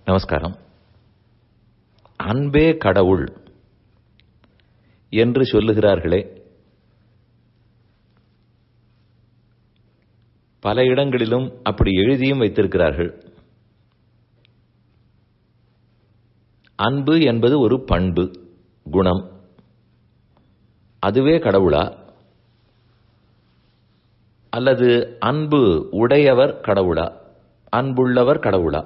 நமஸ்காரம். அன்பே கடவுள் என்று சொல்லுகிறார்களே, பல இடங்களிலும் அப்படி எழுதியும் வைத்திருக்கிறார்கள். அன்பு என்பது ஒரு பண்பு, குணம். அதுவே கடவுளா? அல்லது அன்பு உடையவர் கடவுளா? அன்புள்ளவர் கடவுளா?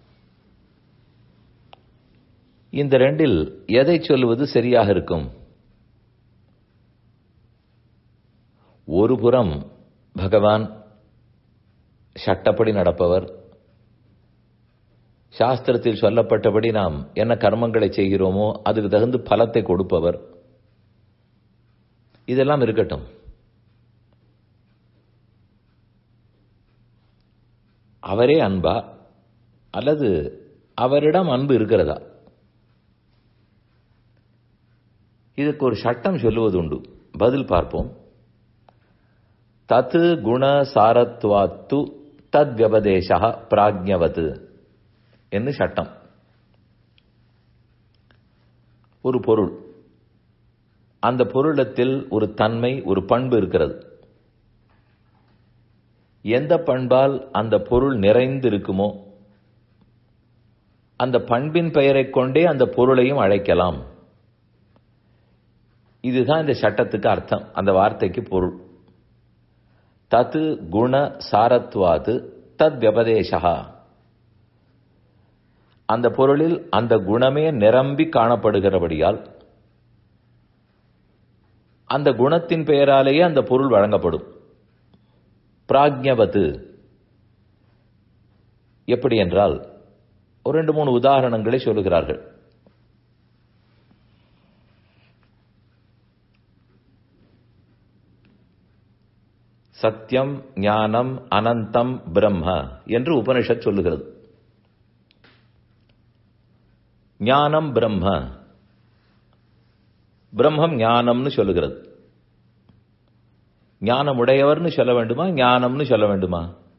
இந்த ரெண்டில் எதை சொல்வது சரியாக இருக்கும்? ஒரு புறம் பகவான் சட்டப்படி நடப்பவர், சாஸ்திரத்தில் சொல்லப்பட்டபடி நாம் என்ன கர்மங்களை செய்கிறோமோ அதுக்கு தகுந்த பலத்தை கொடுப்பவர். இதெல்லாம் இருக்கட்டும். அவரே அன்பா அல்லது அவரிடம் அன்பு இருக்கிறதா? இதுக்கு ஒரு சட்டம் சொல்லுவது உண்டு. பதில் பார்ப்போம். தத் குண சாரத்வாத்து தத் வியபதேசா பிராக்ஞவத் என்று சட்டம். ஒரு பொருள், அந்த பொருளத்தில் ஒரு தன்மை, ஒரு பண்பு இருக்கிறது. எந்த பண்பால் அந்த பொருள் நிறைந்து இருக்குமோ அந்த பண்பின் பெயரைக் கொண்டே அந்த பொருளையும் அழைக்கலாம். இதுதான் இந்த சட்டத்துக்கு அர்த்தம், அந்த வார்த்தைக்கு பொருள். தத் குண சாரத்வாது தத் வியபதேசா. அந்த பொருளில் அந்த குணமே நிரம்பி காணப்படுகிறபடியால் அந்த குணத்தின் பெயராலேயே அந்த பொருள் வழங்கப்படும். பிராக்ஞவத் எப்படி என்றால், ஒரு 2-3 உதாரணங்களை சொல்லுகிறார்கள். சத்தியம், ஞானம், அனந்தம், பிரம்ம என்று உபனிஷத் சொல்லுகிறது. ஞானம் பிரம்ம, பிரம்மம் ஞானம்னு சொல்லுகிறது. ஞானம் உடையவர்னு சொல்ல வேண்டுமா, ஞானம்னு சொல்ல வேண்டுமா?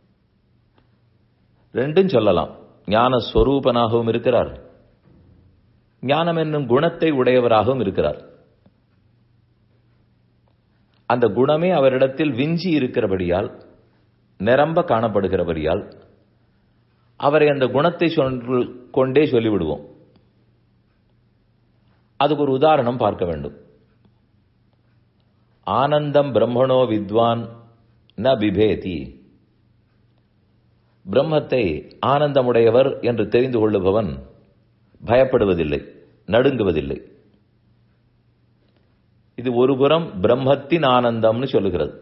ரெண்டும் சொல்லலாம். ஞான ஸ்வரூபனாகவும் இருக்கிறார், ஞானம் என்னும் குணத்தை உடையவராகவும் இருக்கிறார். அந்த குணமே அவரிடத்தில் விஞ்சி இருக்கிறபடியால், நிரம்ப காணப்படுகிறபடியால் அவரை அந்த குணத்தை கொண்டே சொல்லிவிடுவோம். அதுக்கு ஒரு உதாரணம் பார்க்க வேண்டும். ஆனந்தம் பிரம்மணோ வித்வான் ந பிபேதி. பிரம்மத்தை ஆனந்தமுடையவர் என்று தெரிந்து கொள்ளுபவன் பயப்படுவதில்லை, நடுங்குவதில்லை. இது ஒருபுறம் பிரம்மத்தின் ஆனந்தம்னு சொல்லுகிறது.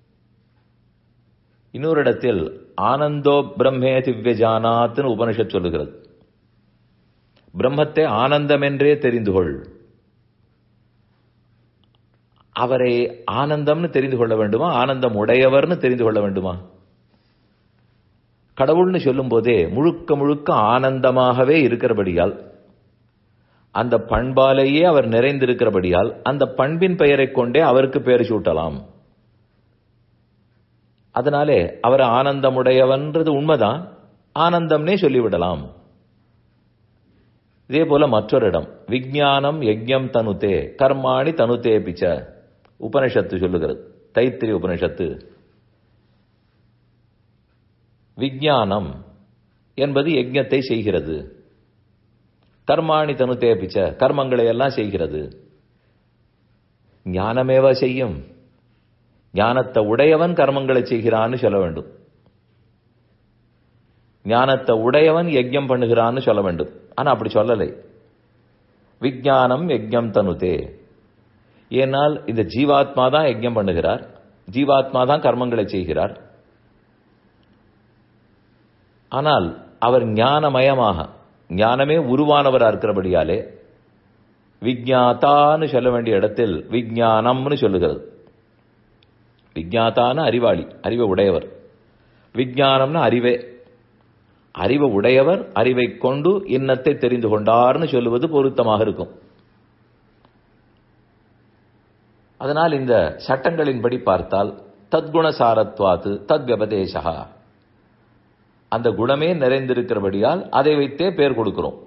இன்னொரு இடத்தில் ஆனந்தோ பிரம்மே திவ்யஜானாத்னு உபனிஷத் சொல்லுகிறது. பிரம்மத்தை ஆனந்தம் என்றே தெரிந்து கொள். அவரை ஆனந்தம்னு தெரிந்து கொள்ள வேண்டுமா, ஆனந்தம் உடையவர்னு தெரிந்து கொள்ள வேண்டுமா? கடவுள்னு சொல்லும் போதே முழுக்க முழுக்க ஆனந்தமாகவே இருக்கிறபடியால், அந்த பண்பாலேயே அவர் நிறைந்திருக்கிறபடியால் அந்த பண்பின் பெயரை கொண்டே அவருக்கு பெயர் சூட்டலாம். அதனாலே அவர் ஆனந்தமுடையவன்றது உண்மைதான், ஆனந்தம்னே சொல்லிவிடலாம். இதே போல மற்றொரு இடம், விஞ்ஞானம் யஜ்ஞம் தனுதே கர்மாணி தனுதே பிச்ச உபனிஷத்து சொல்லுகிறது. தைத்திரி உபனிஷத்து. விஞ்ஞானம் என்பது யஜ்ஞத்தை செய்கிறது, கர்மாணி தனுதே பிச்ச கர்மங்களை எல்லாம் செய்கிறது. ஞானமேவா செய்யும்? ஞானத்தை உடையவன் கர்மங்களை செய்கிறான்னு சொல்ல வேண்டும். ஞானத்தை உடையவன் யஜ்ஞம் பண்ணுகிறான்னு சொல்ல வேண்டும். ஆனா அப்படி சொல்லலை. விஞ்ஞானம் யஜ்ஞம் தனுதே. ஏனால் இந்த ஜீவாத்மா தான் யஜ்ஞம் பண்ணுகிறார், ஜீவாத்மா தான் கர்மங்களை செய்கிறார். ஆனால் அவர் ஞானமயமாக, ஞானமே உருவானவராக இருக்கிறபடியாலே விஜ்ஞாதான்னு சொல்ல வேண்டிய இடத்தில் விஞ்ஞானம்னு சொல்லுகிறது. விஜ்ஞாதான அறிவாளி, அறிவை உடையவர். விஞ்ஞானம்னா அறிவே, அறிவை உடையவர், அறிவை கொண்டு இன்னத்தை தெரிந்து கொண்டார்னு சொல்லுவது பொருத்தமாக இருக்கும். அதனால் இந்த சட்டங்களின்படி பார்த்தால் தத்குணசாரத்வாத்து தத் வியபதேசா, அந்த குணமே நிறைந்திருக்கிறபடியால் அதை வைத்தே பேர் கொடுக்கிறோம்.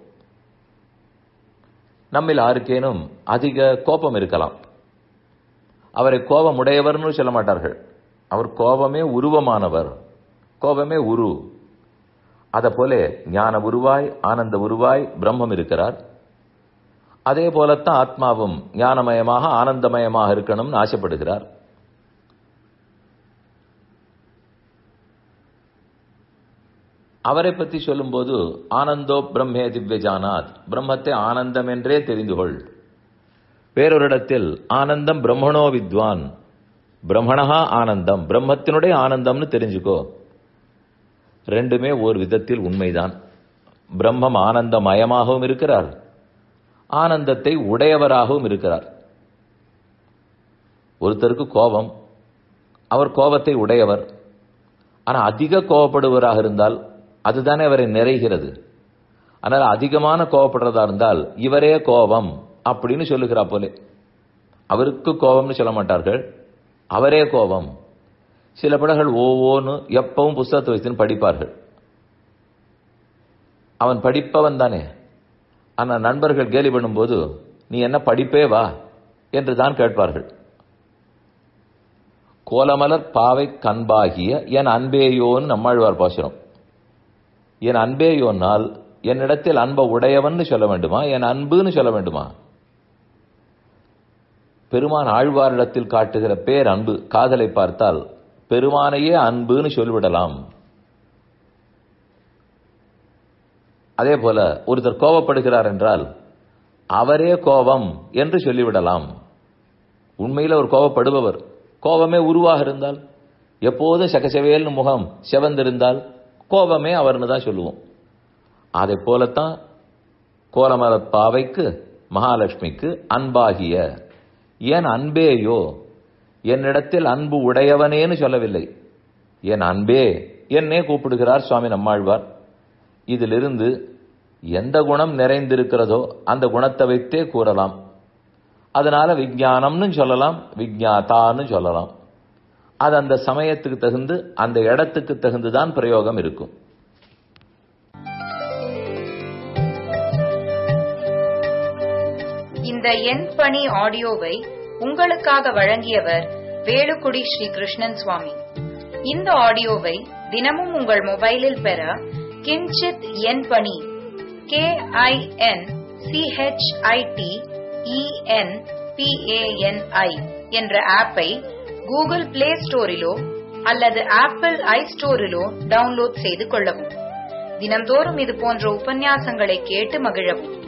நம்மில் யாருக்கேனும் அதிக கோபம் இருக்கலாம். அவரை கோபமுடையவர்னு சொல்ல மாட்டார்கள். அவர் கோபமே உருவமானவர், கோபமே உரு. அதை போல ஞான உருவாய் ஆனந்த உருவாய் பிரம்மம் இருக்கிறார். அதே போலத்தான் ஆத்மாவும் ஞானமயமாக ஆனந்தமயமாக இருக்கணும்னு ஆசைப்படுகிறார். அவரை பற்றி சொல்லும்போது ஆனந்தோ பிரம்மே திவ்யஜானாத், பிரம்மத்தை ஆனந்தம் என்றே தெரிந்து கொள். வேறொரு இடத்தில் ஆனந்தம் பிரம்மணோ வித்வான், பிரம்மணஹா ஆனந்தம், பிரம்மத்தினுடைய ஆனந்தம்னு தெரிஞ்சுக்கோ. ரெண்டுமே ஒரு விதத்தில் உண்மைதான். பிரம்மம் ஆனந்தமயமாகவும் இருக்கிறார், ஆனந்தத்தை உடையவராகவும் இருக்கிறார். ஒருத்தருக்கு கோபம், அவர் கோபத்தை உடையவர். ஆனால் அதிக கோபப்படுவராக இருந்தால் அதுதானே அவரை நிறைகிறது. ஆனால் அதிகமான கோபப்படுறதா இருந்தால் இவரே கோபம் அப்படின்னு சொல்லுகிறா போலே. அவருக்கு கோபம்னு சொல்ல மாட்டார்கள், அவரே கோபம். சில படங்கள் ஓன்னு எப்பவும் புஸ்தகத்தை வைத்து படிப்பார்கள். அவன் படிப்பவன் தானே. ஆனால் நண்பர்கள் கேலி பண்ணும்போது நீ என்ன படிப்பே வா என்று தான் கேட்பார்கள். கோலமலர் பாவை கண்பாகிய என் அன்பேயோன்னு நம்மாழ்வார் பாசுரம். என் அன்பேயோன்னால் என்னிடத்தில் அன்பை உடையவன் சொல்ல வேண்டுமா, என் அன்புன்னு சொல்ல வேண்டுமா? பெருமான் ஆழ்வாரிடத்தில் காட்டுகிற பேர் அன்பு, காதலை பார்த்தால் பெருமானையே அன்புன்னு சொல்லிவிடலாம். அதே போல ஒருத்தர் கோபப்படுகிறார் என்றால் அவரே கோபம் என்று சொல்லிவிடலாம். உண்மையில் ஒரு கோபப்படுபவர், கோபமே உருவாக இருந்தால், எப்போதும் சகசவேல்னு முகம் செவந்திருந்தால் கோபமே அவர்னு தான் சொல்லுவோம். அதை போலத்தான் கோலமலர் பாவைக்கு மகாலட்சுமிக்கு அன்பாகிய என் அன்பேயோ, என்னிடத்தில் அன்பு உடையவனேன்னு சொல்லவில்லை, என் அன்பே என்னே கூப்பிடுகிறார் சுவாமி நம்மாழ்வார். இதிலிருந்து எந்த குணம் நிறைந்திருக்கிறதோ அந்த குணத்தை வைத்தே கூறலாம். அதனால விஞ்ஞானம்னு சொல்லலாம், விஞ்ஞாதான்னு சொல்லலாம். அது அந்த சமயத்துக்கு தகுந்து அந்த இடத்துக்கு தகுந்துதான் பிரயோகம் இருக்கும். இந்த என் பணி ஆடியோவை உங்களுக்காக வழங்கியவர் வேலுக்குடி ஸ்ரீ கிருஷ்ணன் சுவாமி. இந்த ஆடியோவை தினமும் உங்கள் மொபைலில் பெற கிஞ்சித் என் பணி KINCHITENPANI என்ற ஆப்பை கூகுள் பிளே ஸ்டோரிலோ அல்லது ஆப்பிள் ஐஸ்டோரிலோ டவுன்லோட் செய்து கொள்ளவும். தினம்தோறும் இது போன்ற உபன்யாசங்களை கேட்டு மகிழவும்.